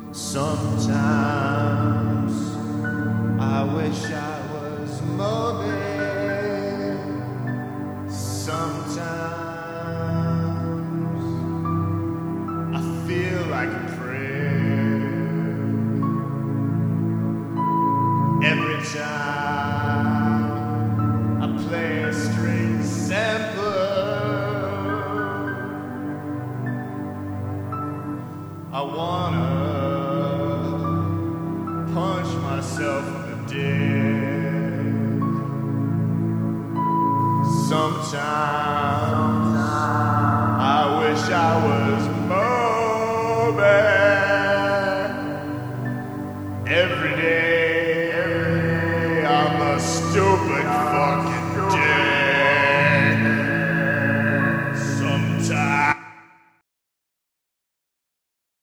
Sometimes I wish I was Moby. Sometimes I feel like a prayer. Every time I play a string sample, I wanna punch myself in the dick. Sometimes I wish I was Moby.